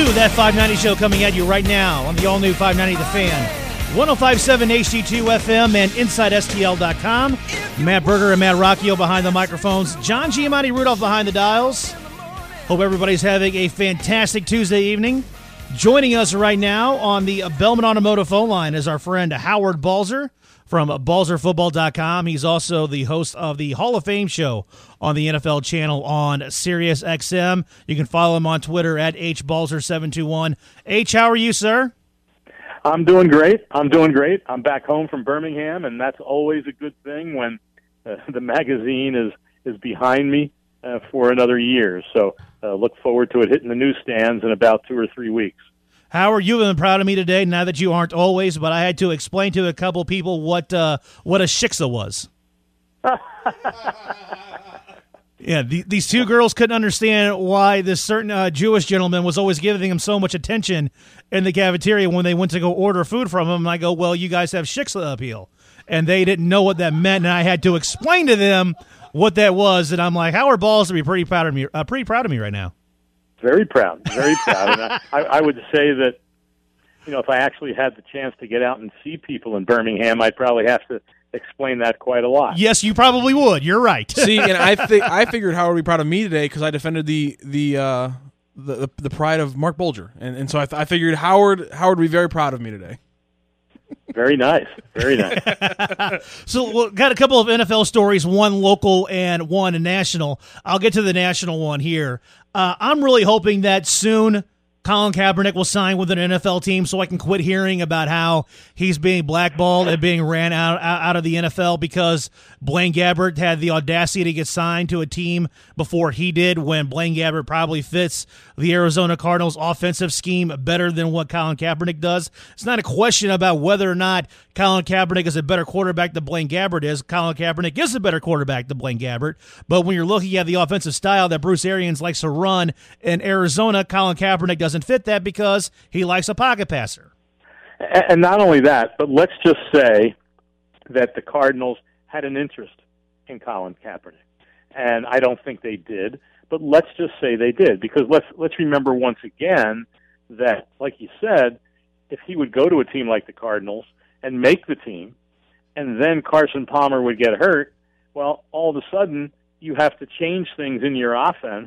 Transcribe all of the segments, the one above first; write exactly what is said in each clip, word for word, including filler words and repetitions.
to That five ninety Show, coming at you right now on the all-new five ninety The Fan. one oh five point seven H D two F M and Inside S T L dot com. Matt Berger and Matt Rocchio behind the microphones. John Giamatti Rudolph behind the dials. Hope everybody's having a fantastic Tuesday evening. Joining us right now on the Bellman Automotive phone line is our friend Howard Balzer from balzer football dot com. He's also the host of the Hall of Fame show on the N F L channel on Sirius X M. You can follow him on Twitter at H Balzer seven two one. H, how are you, sir? I'm doing great. I'm doing great. I'm back home from Birmingham, and that's always a good thing when uh, the magazine is, is behind me uh, for another year. So uh, look forward to it hitting the newsstands in about two or three weeks. Howard, you've been proud of me today, now that you aren't always, but I had to explain to a couple people what uh, what a shiksa was. Yeah, the, these two girls couldn't understand why this certain uh, Jewish gentleman was always giving them so much attention in the cafeteria when they went to go order food from him. And I go, well, you guys have shiksa appeal. And they didn't know what that meant, and I had to explain to them what that was. And I'm like, Howard Balls to be pretty proud of me, uh, pretty proud of me right now. Very proud, very proud. And I, I would say that, you know, if I actually had the chance to get out and see people in Birmingham, I'd probably have to explain that quite a lot. Yes, you probably would. You're right. See, and I think I figured Howard would be proud of me today because I defended the the, uh, the the the pride of Mark Bulger, and and so I, th- I figured Howard Howard would be very proud of me today. Very nice, very nice. So we've well, got a couple of N F L stories, one local and one national. I'll get to the national one here. Uh, I'm really hoping that soon Colin Kaepernick will sign with an N F L team so I can quit hearing about how he's being blackballed and being ran out, out of the N F L because Blaine Gabbert had the audacity to get signed to a team before he did, when Blaine Gabbert probably fits the Arizona Cardinals offensive scheme better than what Colin Kaepernick does. It's not a question about whether or not Colin Kaepernick is a better quarterback than Blaine Gabbert is. Colin Kaepernick is a better quarterback than Blaine Gabbert. But when you're looking at the offensive style that Bruce Arians likes to run in Arizona, Colin Kaepernick doesn't fit that because he likes a pocket passer. And not only that, but let's just say that the Cardinals had an interest in Colin Kaepernick. And I don't think they did, but let's just say they did, because let's let's remember once again that, like you said, if he would go to a team like the Cardinals and make the team, and then Carson Palmer would get hurt, well, all of a sudden you have to change things in your offense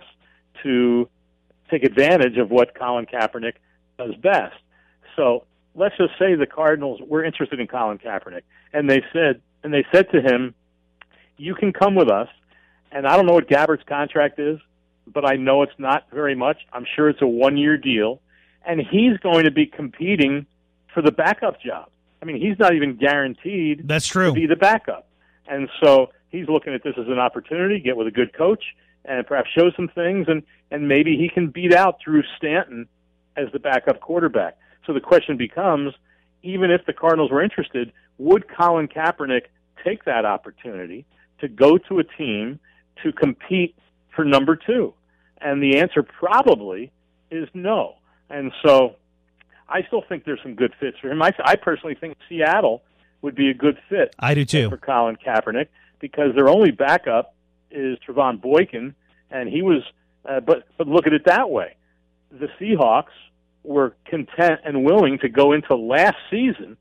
to take advantage of what Colin Kaepernick does best. So let's just say the Cardinals were interested in Colin Kaepernick, and they said and they said to him, "You can come with us." And I don't know what Gabbert's contract is, but I know it's not very much. I'm sure it's a one-year deal, and he's going to be competing for the backup job. I mean, he's not even guaranteed That's true. to be the backup. And so he's looking at this as an opportunity, get with a good coach, and perhaps show some things, and, and maybe he can beat out Drew Stanton as the backup quarterback. So the question becomes, even if the Cardinals were interested, would Colin Kaepernick take that opportunity to go to a team to compete for number two? And the answer probably is no. And so I still think there's some good fits for him. I, I personally think Seattle would be a good fit I do too. for Colin Kaepernick, because their only backup is Trevon Boykin, and he was uh, but but look at it that way. The Seahawks were content and willing to go into last season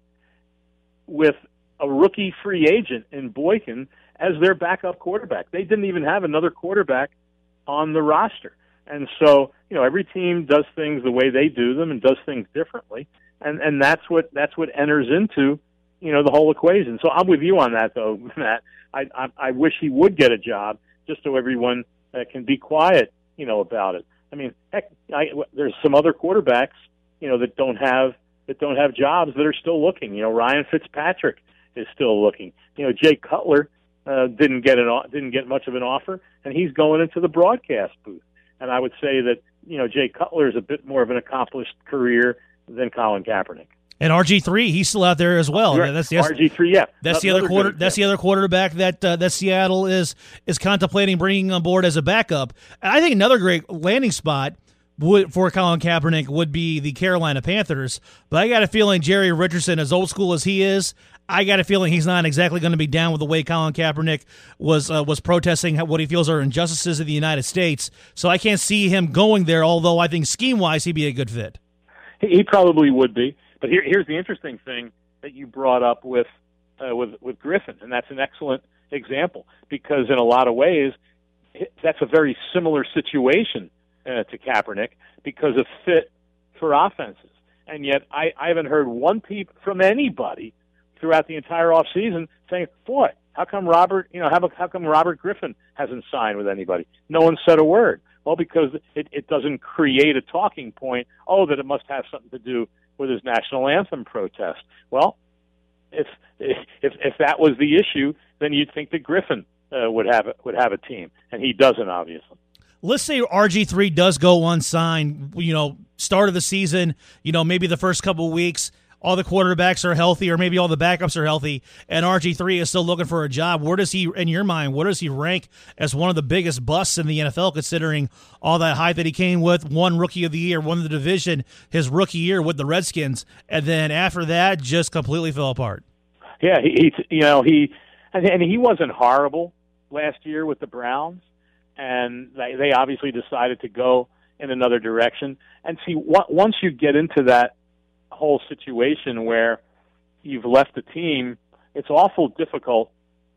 with a rookie free agent in Boykin as their backup quarterback. They didn't even have another quarterback on the roster. And so, you know, every team does things the way they do them and does things differently. And and that's what that's what enters into, you know, the whole equation. So I'm with you on that, though, Matt. I I, I wish he would get a job just so everyone uh, can be quiet, you know, about it. I mean, heck, I, there's some other quarterbacks, you know, that don't have that don't have jobs that are still looking. You know, Ryan Fitzpatrick is still looking. You know, Jay Cutler uh, didn't get an didn't get much of an offer, and he's going into the broadcast booth. And I would say that, you know, Jay Cutler is a bit more of an accomplished career than Colin Kaepernick. And R G three, he's still out there as well. Right. That's the R G three, yeah. That's the other quarter. That's the other quarterback that uh, that Seattle is is contemplating bringing on board as a backup. And I think another great landing spot would for Colin Kaepernick would be the Carolina Panthers. But I got a feeling Jerry Richardson, as old school as he is, I got a feeling he's not exactly going to be down with the way Colin Kaepernick was uh, was protesting what he feels are injustices in the United States. So I can't see him going there, although I think scheme-wise he'd be a good fit. He, he probably would be. But here, here's the interesting thing that you brought up with, uh, with, with Griffin, and that's an excellent example because in a lot of ways that's a very similar situation uh, to Kaepernick because of fit for offenses. And yet I, I haven't heard one peep from anybody throughout the entire offseason saying, boy, how come Robert, you know, how, how come Robert Griffin hasn't signed with anybody? No one said a word. Well, because it, it doesn't create a talking point, oh, that it must have something to do with his national anthem protest. Well, if if if that was the issue, then you'd think that Griffin uh, would have a, would have a team, and he doesn't, obviously. Let's say R G three does go unsigned, you know, start of the season, you know, maybe the first couple of weeks, all the quarterbacks are healthy or maybe all the backups are healthy, and R G three is still looking for a job. Where does he, in your mind, where does he rank as one of the biggest busts in the N F L, considering all that hype that he came with, one Rookie of the Year, won the division his rookie year with the Redskins, and then after that just completely fell apart? Yeah, he, he you know, he and he wasn't horrible last year with the Browns, and they, they obviously decided to go in another direction. And see, once you get into that whole situation where you've left the team, it's awful difficult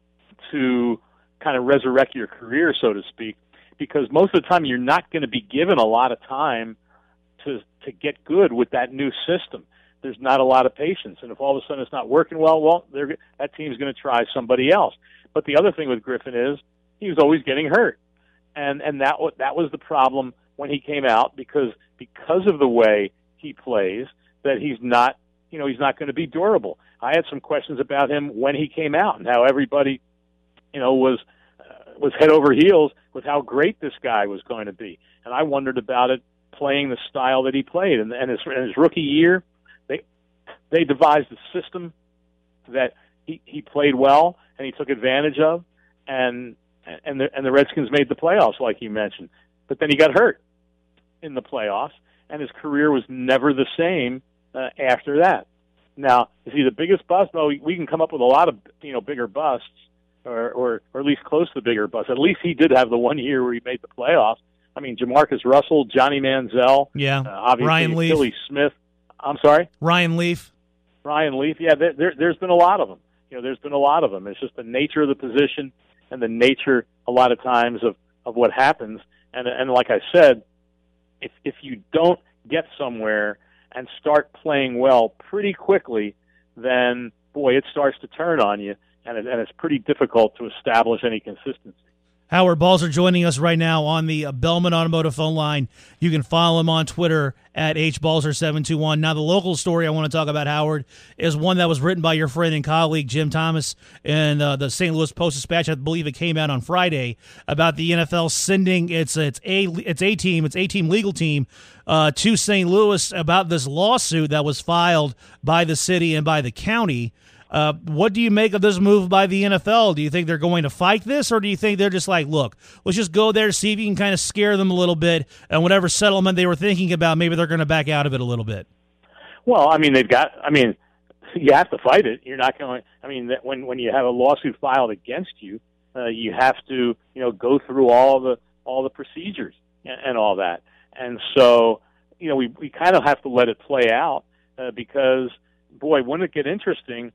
to kind of resurrect your career, so to speak, because most of the time you're not going to be given a lot of time to to get good with that new system. There's not a lot of patience, and if all of a sudden it's not working well, well, they're, that team's going to try somebody else. But the other thing with Griffin is he was always getting hurt, and and that that was the problem when he came out, because because of the way he plays, that he's not, you know, he's not going to be durable. I had some questions about him when he came out and how everybody, you know, was uh, was head over heels with how great this guy was going to be, and I wondered about it playing the style that he played. And, and his, in his rookie year, they they devised a system that he, he played well and he took advantage of, and and the, and the Redskins made the playoffs, like you mentioned. But then he got hurt in the playoffs, and his career was never the same uh, after that. Now, is he the biggest bust? No, we, we can come up with a lot of, you know, bigger busts, or, or or at least close to the bigger busts. At least he did have the one year where he made the playoffs. I mean, Jamarcus Russell, Johnny Manziel, yeah, uh, obviously Ryan Leaf, Billy Smith. I'm sorry, Ryan Leaf. Ryan Leaf. Yeah, there, there, there's been a lot of them. You know, there's been a lot of them. It's just the nature of the position and the nature, a lot of times, of, of what happens. And and like I said, if if you don't get somewhere and start playing well pretty quickly, then, boy, it starts to turn on you, and, it, and it's pretty difficult to establish any consistency. Howard Balzer joining us right now on the uh, Bellman Automotive phone line. You can follow him on Twitter at H Balzer seven two one. Now, the local story I want to talk about, Howard, is one that was written by your friend and colleague Jim Thomas in uh, the Saint Louis Post-Dispatch. I believe it came out on Friday, about the N F L sending its its A its A team, its A team legal team uh, to Saint Louis about this lawsuit that was filed by the city and by the county. Uh, what do you make of this move by the N F L? Do you think they're going to fight this, or do you think they're just like, look, let's just go there, see if you can kind of scare them a little bit, and whatever settlement they were thinking about, maybe they're going to back out of it a little bit? Well, I mean, they've got, I mean, you have to fight it. You're not going, I mean, that when, when you have a lawsuit filed against you, uh, you have to, you know, go through all the, all the procedures and, and all that. And so, you know, we, we kind of have to let it play out, uh, because, boy, wouldn't it get interesting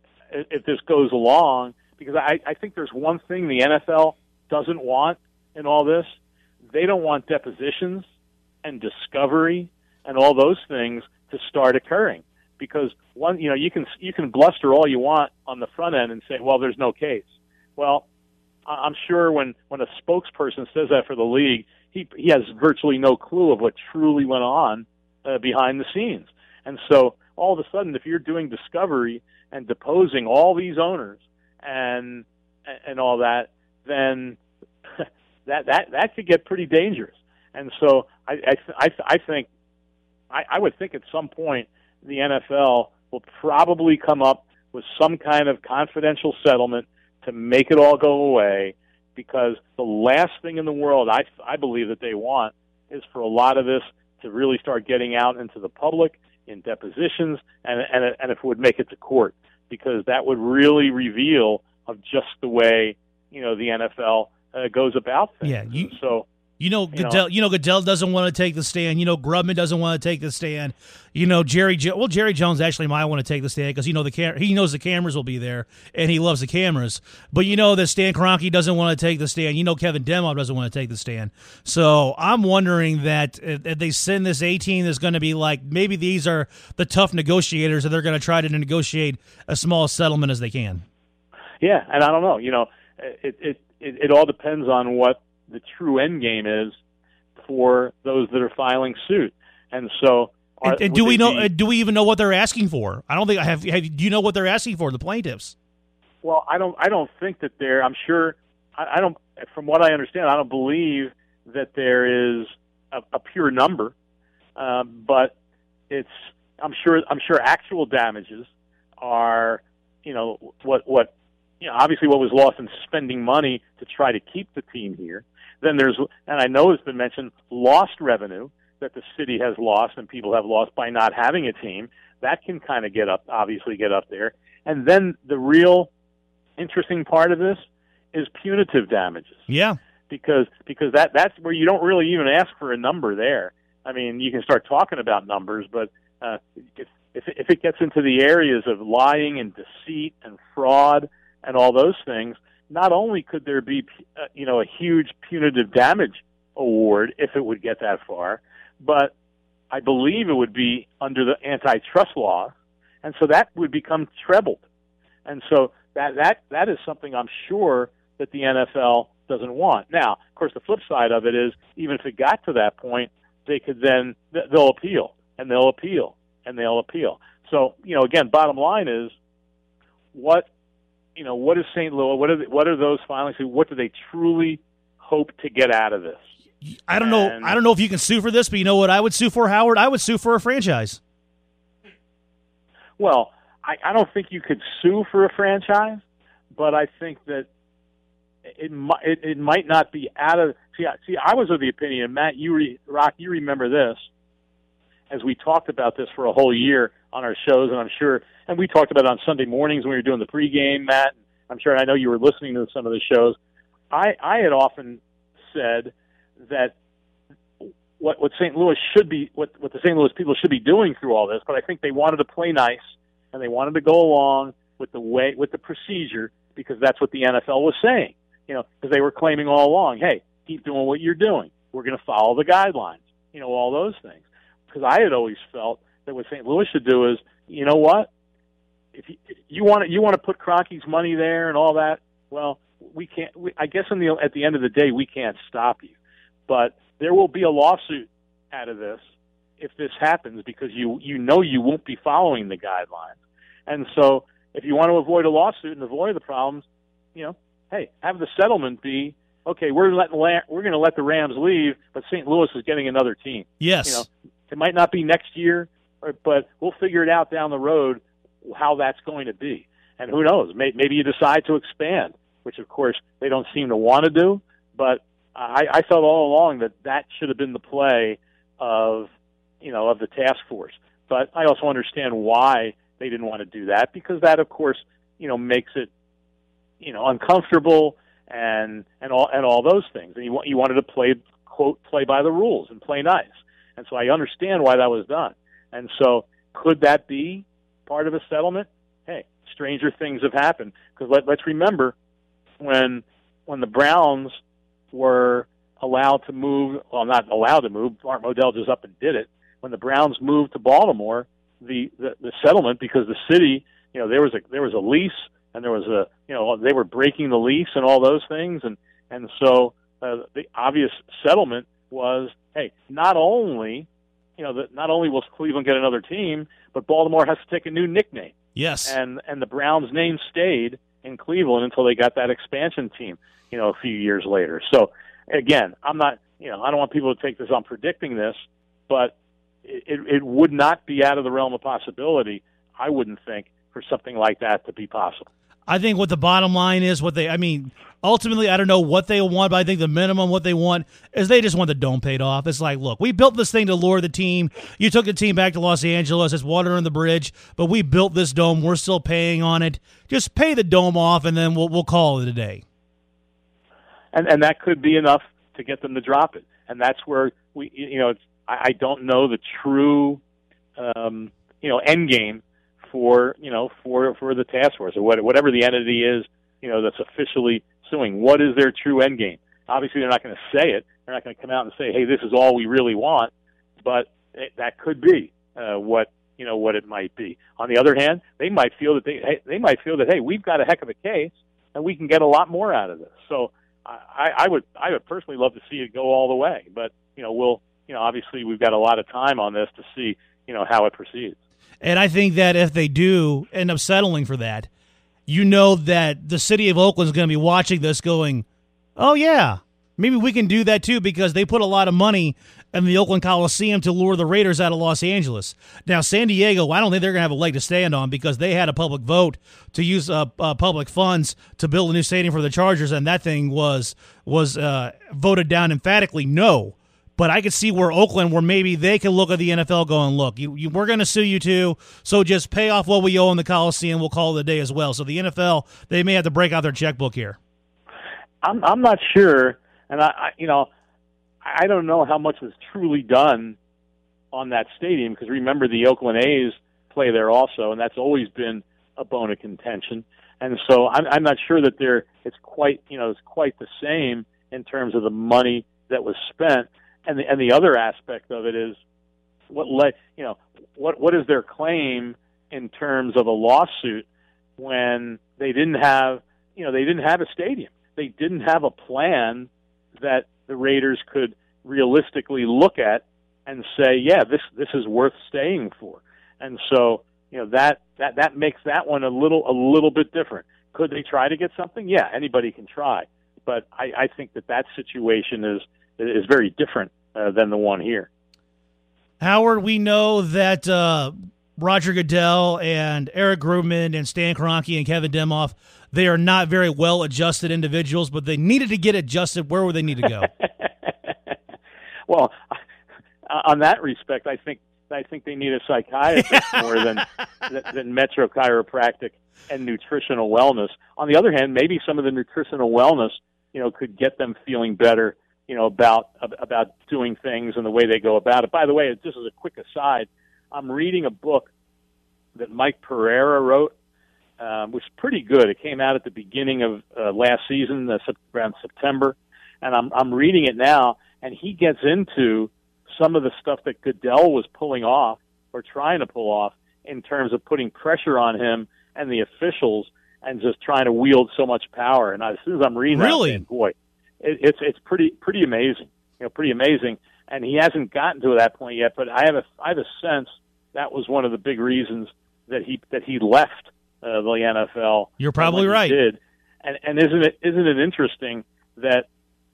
if this goes along, because I, I think there's one thing the N F L doesn't want in all this. They don't want depositions and discovery and all those things to start occurring, because one, you know, you can you can bluster all you want on the front end and say, well, there's no case. Well, I'm sure when, when a spokesperson says that for the league, he he has virtually no clue of what truly went on uh, behind the scenes. And so all of a sudden, if you're doing discovery and deposing all these owners and and all that, then that that that could get pretty dangerous. And so I I I, I think I, I would think at some point the N F L will probably come up with some kind of confidential settlement to make it all go away, because the last thing in the world I I believe that they want is for a lot of this to really start getting out into the public in depositions, and and and if it would make it to court, because that would really reveal of just the way, you know, the N F L uh, goes about things. Yeah, you, so you know, you Goodell. know, You know, Goodell doesn't want to take the stand. You know, Grubman doesn't want to take the stand. You know, Jerry. Jo- well, Jerry Jones actually might want to take the stand because you know the cam- he knows the cameras will be there and he loves the cameras. But you know that Stan Kroenke doesn't want to take the stand. You know, Kevin Denhoff doesn't want to take the stand. So I'm wondering that if if they send this A team that's going to be like maybe these are the tough negotiators and they're going to try to negotiate a small settlement as they can. Yeah, and I don't know. You know, it it it, it all depends on what the true end game is for those that are filing suit. And so, are, and, and do we know? Be, do we even know what they're asking for? I don't think I have, have. Do you know what they're asking for? The plaintiffs. Well, I don't. I don't think that they're. I'm sure. I, I don't. From what I understand, I don't believe that there is a, a pure number. Um, but it's. I'm sure. I'm sure actual damages are. You know what? What. You know, obviously, what was lost in spending money to try to keep the team here. Then there's, and I know it's been mentioned, lost revenue that the city has lost and people have lost by not having a team. That can kind of get up, obviously get up there. And then the real interesting part of this is punitive damages. Yeah. Because because that that's where you don't really even ask for a number there. I mean, you can start talking about numbers, but uh, if, if if it gets into the areas of lying and deceit and fraud and all those things, not only could there be, uh, you know, a huge punitive damage award if it would get that far, but I believe it would be under the antitrust law, and so that would become trebled. And so that that that is something I'm sure that the N F L doesn't want. Now, of course, the flip side of it is, even if it got to that point, they could then they'll appeal and they'll appeal and they'll appeal. So, you know, again, bottom line is what. You know, what is Saint Louis? What are the, what are those filings? What do they truly hope to get out of this? I don't know. And, I don't know if you can sue for this, but you know what I would sue for, Howard? I would sue for a franchise. Well, I, I don't think you could sue for a franchise, but I think that it might it, it might not be out of. See, I, see, I was of the opinion, Matt, you re, Rock, you remember this, as we talked about this for a whole year on our shows, and I'm sure. And we talked about it on Sunday mornings when we were doing the pregame, Matt. I'm sure I know you were listening to some of the shows. I, I had often said that what, what Saint Louis should be, what, what the Saint Louis people should be doing through all this, but I think they wanted to play nice and they wanted to go along with the way, with the procedure, because that's what the N F L was saying. You know, because they were claiming all along, hey, keep doing what you're doing. We're going to follow the guidelines. You know, all those things. Because I had always felt that what Saint Louis should do is, you know what? If you, you want to, you want to put Kroenke's money there and all that, well, we can't. We, I guess in the at the end of the day, we can't stop you. But there will be a lawsuit out of this if this happens, because you you know you won't be following the guidelines. And so, if you want to avoid a lawsuit and avoid the problems, you know, hey, have the settlement be okay. We're letting we're going to let the Rams leave, but Saint Louis is getting another team. Yes, you know, it might not be next year, but we'll figure it out down the road how that's going to be. And who knows, maybe you decide to expand, which of course they don't seem to want to do, but I, I felt all along that that should have been the play of, you know, of the task force. But I also understand why they didn't want to do that, because that of course, you know, makes it, you know, uncomfortable and, and all, and all those things. And you, you wanted to play, quote, play by the rules and play nice. And so I understand why that was done. And so could that be part of a settlement? Hey, stranger things have happened. Because let, let's remember when when the Browns were allowed to move, well, not allowed to move, Art Modell just up and did it. When the Browns moved to Baltimore, the, the, the settlement, because the city, you know, there was a there was a lease, and there was a, you know, they were breaking the lease and all those things, and and so uh, the obvious settlement was, hey, not only, you know, that not only will Cleveland get another team, but Baltimore has to take a new nickname. Yes. And and the Browns' name stayed in Cleveland until they got that expansion team, you know, a few years later. So, again, I'm not, you know, I don't want people to take this on predicting this, but it, it would not be out of the realm of possibility, I wouldn't think, for something like that to be possible. I think what the bottom line is, what they, I mean, ultimately, I don't know what they want, but I think the minimum what they want is they just want the dome paid off. It's like, look, we built this thing to lure the team. You took the team back to Los Angeles. It's water under the bridge, but we built this dome. We're still paying on it. Just pay the dome off, and then we'll we'll call it a day. And and that could be enough to get them to drop it. And that's where we, you know, it's, I, I don't know the true, um, you know, end game for you know for for the task force or what, whatever the entity is, you know, that's officially suing. What is their true end game? Obviously, they're not going to say it. They're not going to come out and say, "Hey, this is all we really want," but it, that could be uh, what you know what it might be. On the other hand, they might feel that they hey, they might feel that hey, we've got a heck of a case and we can get a lot more out of this. So I, I would I would personally love to see it go all the way, but you know we'll you know obviously we've got a lot of time on this to see you know how it proceeds. And I think that if they do end up settling for that, you know that the city of Oakland is going to be watching this going, oh, yeah, maybe we can do that too, because they put a lot of money in the Oakland Coliseum to lure the Raiders out of Los Angeles. Now, San Diego, I don't think they're going to have a leg to stand on because they had a public vote to use uh, uh, public funds to build a new stadium for the Chargers, and that thing was, was uh, voted down emphatically no. But I could see where Oakland, where maybe they can look at the N F L going, look, you, you, we're going to sue you too, so just pay off what we owe in the Coliseum. We'll call it a day as well. So the N F L, they may have to break out their checkbook here. I'm I'm not sure, and I, I you know I don't know how much was truly done on that stadium because remember the Oakland A's play there also, and that's always been a bone of contention. And so I'm I'm not sure that there it's quite you know it's quite the same in terms of the money that was spent. And the and the other aspect of it is what led you know what what is their claim in terms of a lawsuit when they didn't have you know they didn't have a stadium, they didn't have a plan that the Raiders could realistically look at and say, yeah, this this is worth staying for. And so you know that that that makes that one a little a little bit different. Could they try to get something? Yeah, anybody can try, but I, I think that that situation is. is very different uh, than the one here. Howard, we know that uh, Roger Goodell and Eric Grubman and Stan Kroenke and Kevin Demoff, they are not very well-adjusted individuals, but they needed to get adjusted. Where would they need to go? Well, on that respect, I think I think they need a psychiatrist more than than Metro Chiropractic and nutritional wellness. On the other hand, maybe some of the nutritional wellness, you know, could get them feeling better. You know, about about doing things and the way they go about it. By the way, just as a quick aside, I'm reading a book that Mike Pereira wrote, um, which is pretty good. It came out at the beginning of uh, last season, uh, around September, and I'm I'm reading it now, and he gets into some of the stuff that Goodell was pulling off or trying to pull off in terms of putting pressure on him and the officials and just trying to wield so much power. And as soon as I'm reading really? that, I'm saying, boy, It's it's pretty pretty amazing, you know, pretty amazing, and he hasn't gotten to that point yet. But I have a I have a sense that was one of the big reasons that he that he left uh, the N F L. You're probably right. Did and and isn't it isn't it interesting that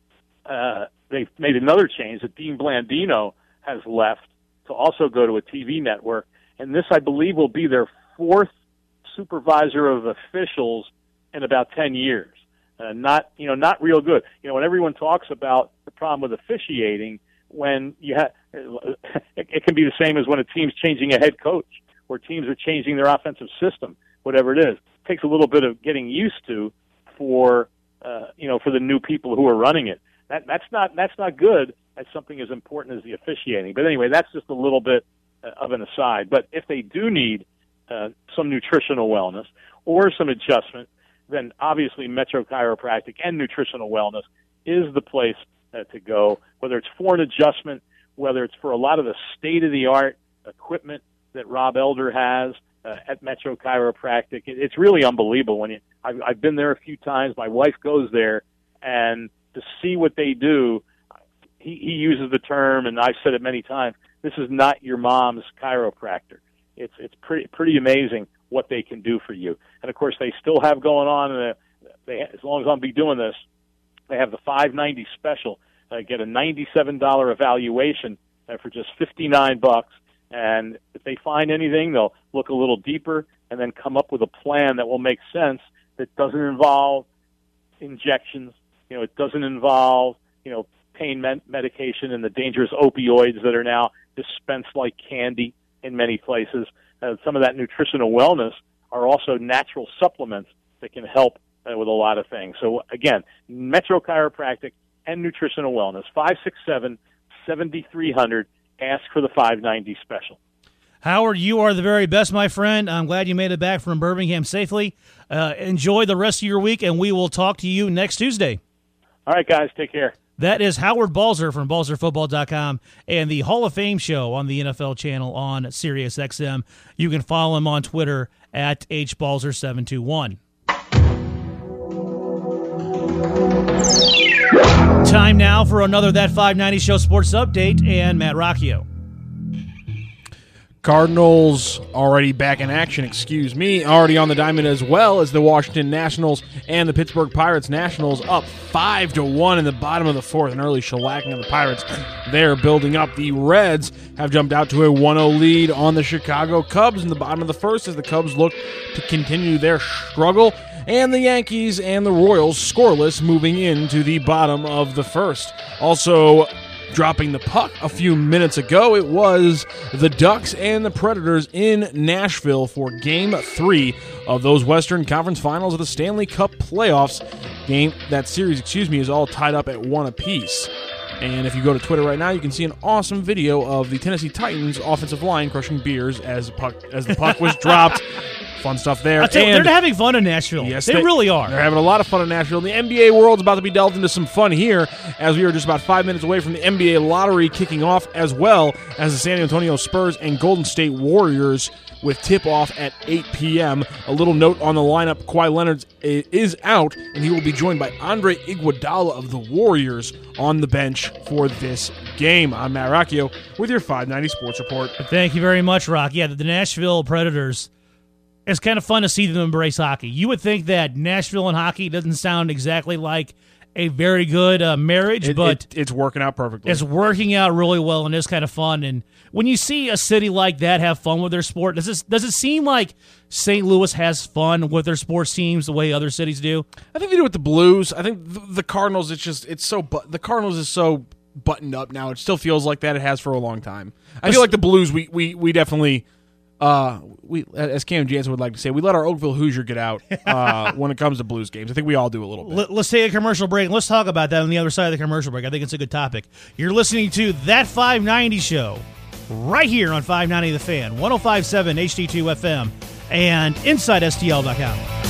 uh, they made another change that Dean Blandino has left to also go to a T V network, and this I believe will be their fourth supervisor of officials in about ten years. Uh, not, you know, not real good. You know, when everyone talks about the problem with officiating, when you have, it, it can be the same as when a team's changing a head coach or teams are changing their offensive system, whatever it is. It takes a little bit of getting used to for, uh, you know, for the new people who are running it. That that's not that's not good at something as important as the officiating. But anyway, that's just a little bit uh, of an aside. But if they do need uh, some nutritional wellness or some adjustment, then obviously Metro Chiropractic and Nutritional Wellness is the place uh, to go, whether it's for an adjustment, whether it's for a lot of the state-of-the-art equipment that Rob Elder has uh, at Metro Chiropractic. It, it's really unbelievable. When you, I've, I've been there a few times. My wife goes there, and to see what they do, he, he uses the term, and I've said it many times, this is not your mom's chiropractor. It's, it's pretty, pretty amazing what they can do for you. And of course, they still have going on, and they, as long as I'll be doing this, they have the five ninety special. Uh, get a ninety-seven dollars evaluation uh, for just fifty-nine bucks. And if they find anything, they'll look a little deeper and then come up with a plan that will make sense that doesn't involve injections. You know, it doesn't involve, you know, pain med- medication and the dangerous opioids that are now dispensed like candy in many places. Uh, some of that nutritional wellness are also natural supplements that can help uh, with a lot of things. So, again, Metro Chiropractic and Nutritional Wellness, five six seven, seven three zero zero. Ask for the five ninety special. Howard, you are the very best, my friend. I'm glad you made it back from Birmingham safely. Uh, enjoy the rest of your week, and we will talk to you next Tuesday. All right, guys, take care. That is Howard Balzer from balzer football dot com and the Hall of Fame show on the N F L channel on Sirius X M. You can follow him on Twitter at H Balzer seven two one. Time now for another That five ninety Show Sports Update, and Matt Rocchio. Cardinals already back in action, excuse me, already on the diamond, as well as the Washington Nationals and the Pittsburgh Pirates. Nationals up five to one in the bottom of the fourth, an early shellacking of the Pirates. They're building up. The Reds have jumped out to a one oh lead on the Chicago Cubs in the bottom of the first as the Cubs look to continue their struggle. And the Yankees and the Royals scoreless moving into the bottom of the first. Also dropping the puck a few minutes ago, it was the Ducks and the Predators in Nashville for Game three of those Western Conference Finals of the Stanley Cup playoffs. Game that series, excuse me, is all tied up at one apiece. And if you go to Twitter right now, you can see an awesome video of the Tennessee Titans offensive line crushing beers as the puck, as the puck was dropped. Fun stuff there. I'll tell you, And they're having fun in Nashville. Yes, they, they really are. They're having a lot of fun in Nashville. The N B A world's about to be delved into some fun here as we are just about five minutes away from the N B A lottery kicking off, as well as the San Antonio Spurs and Golden State Warriors with tip-off at eight p.m. A little note on the lineup, Kawhi Leonard is out, and he will be joined by Andre Iguodala of the Warriors on the bench for this game. I'm Matt Rocchio with your five ninety Sports Report. Thank you very much, Rock. Yeah, the Nashville Predators, it's kind of fun to see them embrace hockey. You would think that Nashville and hockey doesn't sound exactly like a very good uh, marriage, It- but it- it's working out perfectly. it's working out really well and it's kind of fun. And when you see a city like that have fun with their sport, does it, does it seem like Saint Louis has fun with their sports teams the way other cities do? I think they do with the Blues. I think the, the Cardinals. It's just it's so bu- the Cardinals is so buttoned up now. It still feels like that. It has for a long time. I feel like the Blues. We we we definitely. Uh, we as Cam Jansen would like to say, we let our Oakville Hoosier get out uh, when it comes to Blues games. I think we all do a little bit. Let- Let's take a commercial break. and Let's talk about that on the other side of the commercial break. I think it's a good topic. You're listening to That five ninety Show right here on five ninety The Fan, one oh five point seven H D two F M, and inside S T L dot com.